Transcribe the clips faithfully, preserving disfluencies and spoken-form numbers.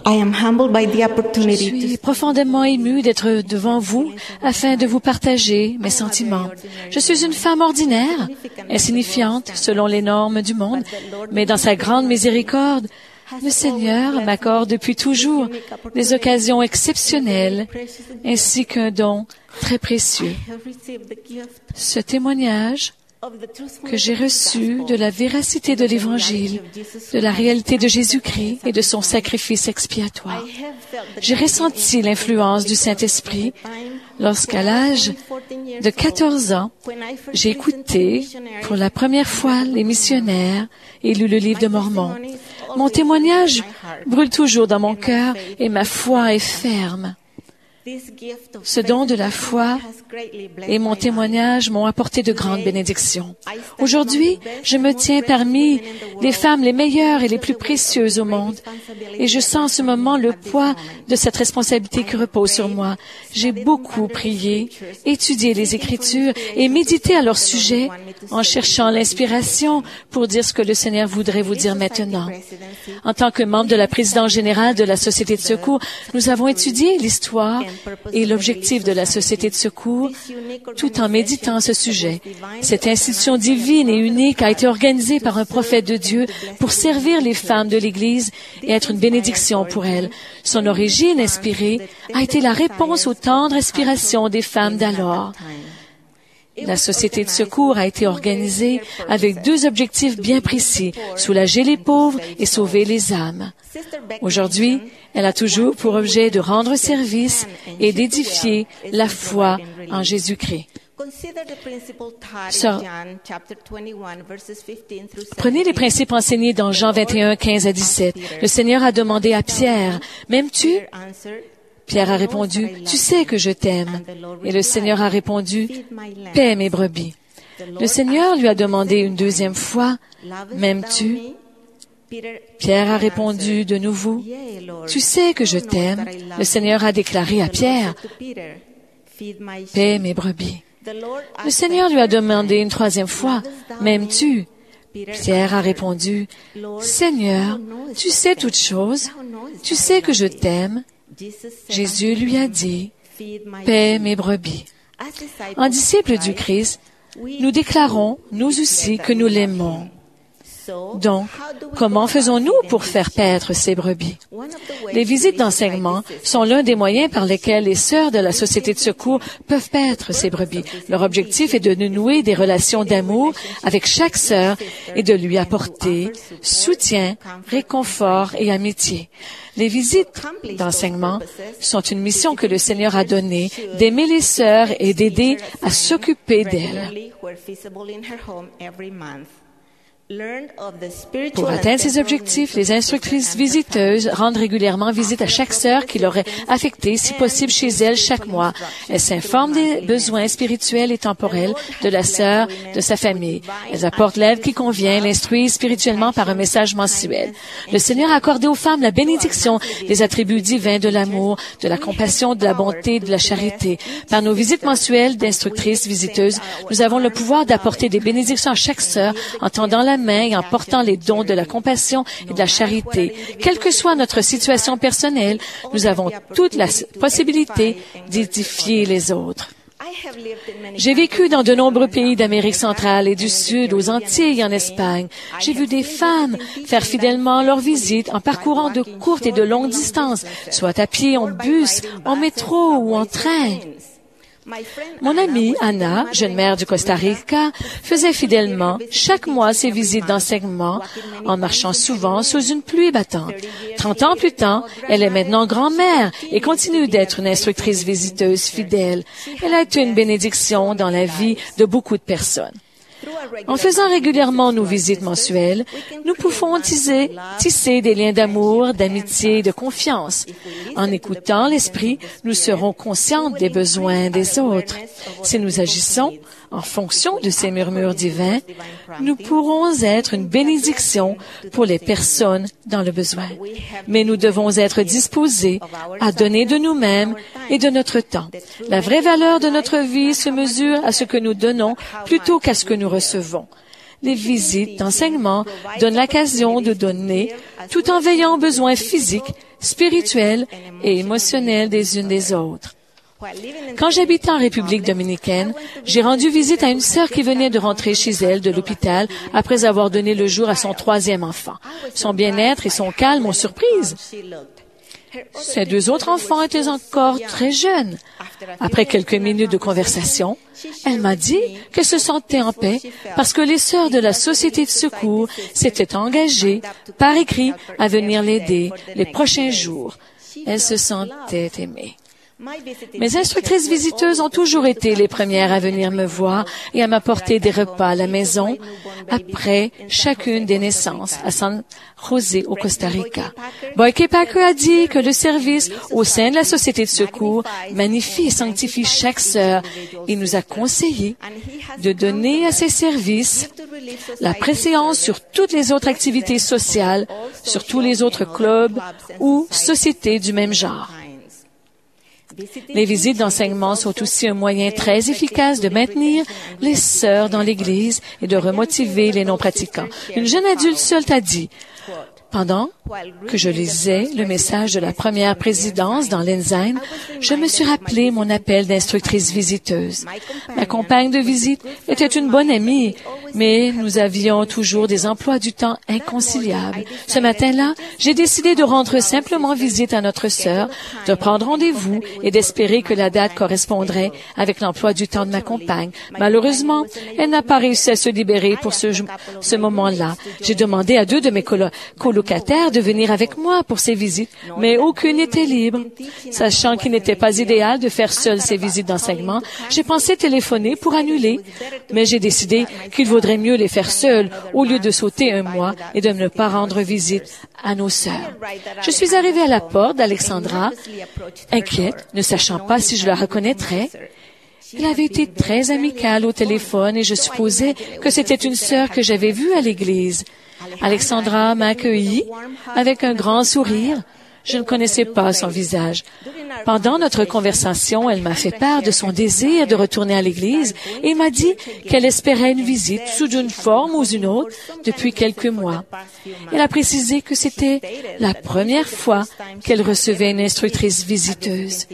I am humbled by the Je opportunity to suis profondément émue d'être devant vous afin de vous partager mes sentiments. Je suis une femme ordinaire, insignifiante selon les normes du monde, mais dans sa grande miséricorde, le Seigneur m'accorde depuis toujours des occasions exceptionnelles ainsi qu'un don très précieux. Ce témoignage que j'ai reçu de la véracité de l'Évangile, de la réalité de Jésus-Christ et de son sacrifice expiatoire. J'ai ressenti l'influence du Saint-Esprit lorsqu'à l'âge de quatorze ans, j'ai écouté pour la première fois les missionnaires et lu le livre de Mormon. Mon témoignage brûle toujours dans mon cœur et ma foi est ferme. Ce don de la foi et mon témoignage m'ont apporté de grandes bénédictions. Aujourd'hui, je me tiens parmi les femmes les meilleures et les plus précieuses au monde, et je sens en ce moment le poids de cette responsabilité qui repose sur moi. J'ai beaucoup prié, étudié les Écritures et médité à leur sujet en cherchant l'inspiration pour dire ce que le Seigneur voudrait vous dire maintenant. En tant que membre de la présidence générale de la Société de secours, nous avons étudié l'histoire et l'objectif de la Société de secours tout en méditant ce sujet. Cette institution divine et unique a été organisée par un prophète de Dieu pour servir les femmes de l'Église et être une bénédiction pour elles. Son origine inspirée a été la réponse aux tendres aspirations des femmes d'alors. La Société de secours a été organisée avec deux objectifs bien précis, soulager les pauvres et sauver les âmes. Aujourd'hui, elle a toujours pour objet de rendre service et d'édifier la foi en Jésus-Christ. Sœur, prenez les principes enseignés dans Jean vingt et un, quinze à dix-sept. Le Seigneur a demandé à Pierre, « M'aimes-tu » Pierre a répondu, « Tu sais que je t'aime. » Et le Seigneur a répondu, « Paie mes brebis. » Le Seigneur lui a demandé une deuxième fois, « M'aimes-tu » Pierre a répondu de nouveau, « Tu sais que je t'aime. » Le Seigneur a déclaré à Pierre, « Paie mes brebis. » Le Seigneur lui a demandé une troisième fois, « M'aimes-tu » Pierre a répondu, « Seigneur, tu sais toutes choses. Tu sais que je t'aime. » Jésus lui a dit, « Paie mes brebis. » En disciples du Christ, nous déclarons, nous aussi, que nous l'aimons. Donc, comment faisons-nous pour faire paître ces brebis? Les visites d'enseignement sont l'un des moyens par lesquels les sœurs de la Société de secours peuvent paître ces brebis. Leur objectif est de nouer des relations d'amour avec chaque sœur et de lui apporter soutien, réconfort et amitié. Les visites d'enseignement sont une mission que le Seigneur a donnée d'aimer les sœurs et d'aider à s'occuper d'elles. Pour atteindre ces objectifs, les instructrices visiteuses rendent régulièrement visite à chaque sœur qui l'aurait affectée, si possible chez elle chaque mois. Elles s'informent des besoins spirituels et temporels de la sœur, de sa famille. Elles apportent l'aide qui convient, l'instruisent spirituellement par un message mensuel. Le Seigneur a accordé aux femmes la bénédiction des attributs divins de l'amour, de la compassion, de la bonté, de la charité. Par nos visites mensuelles d'instructrices visiteuses, nous avons le pouvoir d'apporter des bénédictions à chaque sœur en tendant la main et en portant les dons de la compassion et de la charité. Quelle que soit notre situation personnelle, nous avons toute la possibilité d'édifier les autres. J'ai vécu dans de nombreux pays d'Amérique centrale et du Sud, aux Antilles et en Espagne. J'ai vu des femmes faire fidèlement leur visite en parcourant de courtes et de longues distances, soit à pied, en bus, en métro ou en train. Mon amie Anna, jeune mère du Costa Rica, faisait fidèlement chaque mois ses visites d'enseignement en marchant souvent sous une pluie battante. Trente ans plus tard, elle est maintenant grand-mère et continue d'être une instructrice visiteuse fidèle. Elle a été une bénédiction dans la vie de beaucoup de personnes. En faisant régulièrement nos visites mensuelles, nous pouvons tisser, tisser des liens d'amour, d'amitié et de confiance. En écoutant l'Esprit, nous serons conscients des besoins des autres. Si nous agissons en fonction de ces murmures divins, nous pourrons être une bénédiction pour les personnes dans le besoin. Mais nous devons être disposés à donner de nous-mêmes et de notre temps. La vraie valeur de notre vie se mesure à ce que nous donnons plutôt qu'à ce que nous recevons. Les visites d'enseignement donnent l'occasion de donner tout en veillant aux besoins physiques, spirituelle et émotionnelle des unes des autres. Quand j'habitais en République dominicaine, j'ai rendu visite à une sœur qui venait de rentrer chez elle de l'hôpital après avoir donné le jour à son troisième enfant. Son bien-être et son calme m'ont surprise. Ses deux autres enfants étaient encore très jeunes. Après quelques minutes de conversation, elle m'a dit qu'elle se sentait en paix parce que les sœurs de la Société de secours s'étaient engagées par écrit à venir l'aider les prochains jours. Elle se sentait aimée. Mes instructrices visiteuses ont toujours été les premières à venir me voir et à m'apporter des repas à la maison après chacune des naissances à San José au Costa Rica. Boyke Packer a dit que le service au sein de la Société de secours magnifie et sanctifie chaque sœur et nous a conseillé de donner à ces services la préséance sur toutes les autres activités sociales, sur tous les autres clubs ou sociétés du même genre. Les visites d'enseignement sont aussi un moyen très efficace de maintenir les sœurs dans l'Église et de remotiver les non-pratiquants. Une jeune adulte seule a dit, pendant que je lisais le message de la première présidence dans l'Enzyme, je me suis rappelé mon appel d'instructrice visiteuse. Ma compagne de visite était une bonne amie, mais nous avions toujours des emplois du temps inconciliables. Ce matin-là, j'ai décidé de rendre simplement visite à notre sœur, de prendre rendez-vous et d'espérer que la date correspondrait avec l'emploi du temps de ma compagne. Malheureusement, elle n'a pas réussi à se libérer pour ce, ce moment-là. J'ai demandé à deux de mes colo- colocataires de venir avec moi pour ces visites, mais aucune n'était libre. Sachant qu'il n'était pas idéal de faire seul ces visites d'enseignement, j'ai pensé téléphoner pour annuler, mais j'ai décidé qu'il vaudrait mieux les faire seuls au lieu de sauter un mois et de ne pas rendre visite à nos sœurs. Je suis arrivée à la porte d'Alexandra, inquiète, ne sachant pas si je la reconnaîtrais. Elle avait été très amicale au téléphone et je supposais que c'était une sœur que j'avais vue à l'église. Alexandra m'a accueillie avec un grand sourire. Je ne connaissais pas son visage. Pendant notre conversation, elle m'a fait part de son désir de retourner à l'église et m'a dit qu'elle espérait une visite sous une forme ou une autre depuis quelques mois. Elle a précisé que c'était la première fois qu'elle recevait une instructrice visiteuse.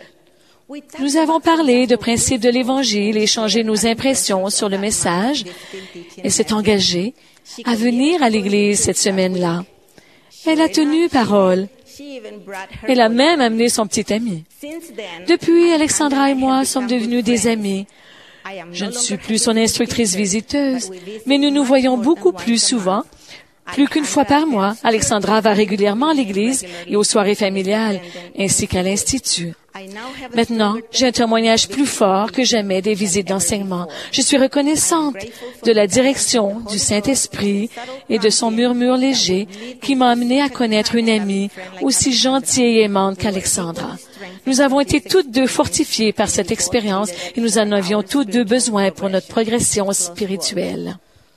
Nous avons parlé de principes de l'Évangile et échangé nos impressions sur le message. Elle s'est engagée à venir à l'église cette semaine-là. Elle a tenu parole. Elle a même amené son petit ami. Depuis, Alexandra et moi sommes devenus des amis. Je ne suis plus son instructrice visiteuse, mais nous nous voyons beaucoup plus souvent. Plus qu'une fois par mois, Alexandra va régulièrement à l'église et aux soirées familiales, ainsi qu'à l'Institut. Maintenant, j'ai un témoignage plus fort que jamais des visites d'enseignement. Je suis reconnaissante de la direction du Saint-Esprit et de son murmure léger qui m'a amené à connaître une amie aussi gentille et aimante qu'Alexandra. Nous avons été toutes deux fortifiées par cette expérience et nous en avions toutes deux besoin pour notre progression spirituelle.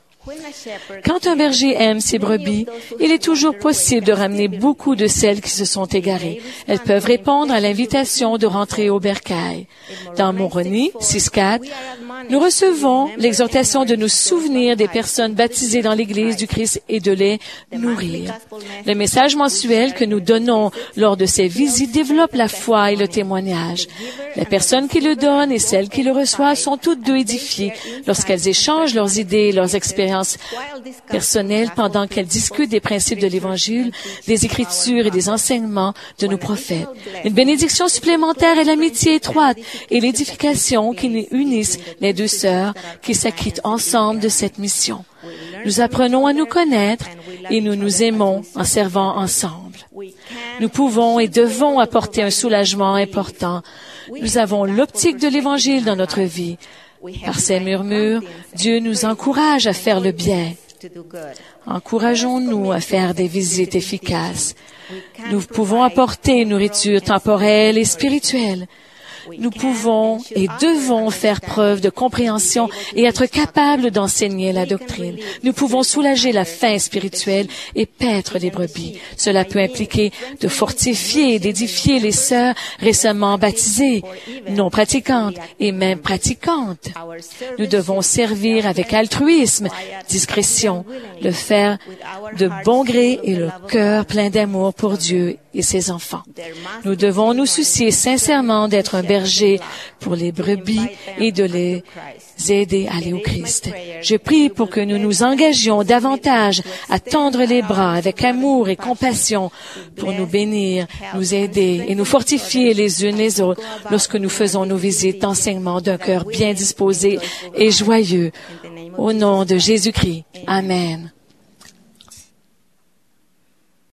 Quand un berger aime ses brebis, il est toujours possible de ramener beaucoup de celles qui se sont égarées. Elles peuvent répondre à l'invitation de rentrer au bercail. Dans Moroni, six quatre, nous recevons l'exhortation de nous souvenir des personnes baptisées dans l'Église du Christ et de les nourrir. Le message mensuel que nous donnons lors de ces visites développe la foi et le témoignage. Les personnes qui le donnent et celles qui le reçoivent sont toutes deux édifiées lorsqu'elles échangent leurs idées et leurs expériences personnelles pendant qu'elles discutent des principes de l'Évangile, des Écritures et des enseignements de nos prophètes. Une bénédiction supplémentaire est l'amitié étroite et l'édification qui unissent les deux sœurs qui s'acquittent ensemble de cette mission. Nous apprenons à nous connaître et nous nous aimons en servant ensemble. Nous pouvons et devons apporter un soulagement important. Nous avons l'optique de l'Évangile dans notre vie. Par ces murmures, Dieu nous encourage à faire le bien. Encourageons-nous à faire des visites efficaces. Nous pouvons apporter une nourriture temporelle et spirituelle. nous pouvons et devons faire preuve de compréhension et être capables d'enseigner la doctrine. Nous pouvons soulager la faim spirituelle et paître les brebis. Cela peut impliquer de fortifier et d'édifier les sœurs récemment baptisées, non pratiquantes et même pratiquantes. Nous devons servir avec altruisme, discrétion, le faire de bon gré et le cœur plein d'amour pour Dieu et ses enfants. Nous devons nous soucier sincèrement d'être un berger pour les brebis et de les aider à aller au Christ. Je prie pour que nous nous engagions davantage à tendre les bras avec amour et compassion pour nous bénir, nous aider et nous fortifier les unes les autres lorsque nous faisons nos visites d'enseignement d'un cœur bien disposé et joyeux. Au nom de Jésus-Christ. Amen.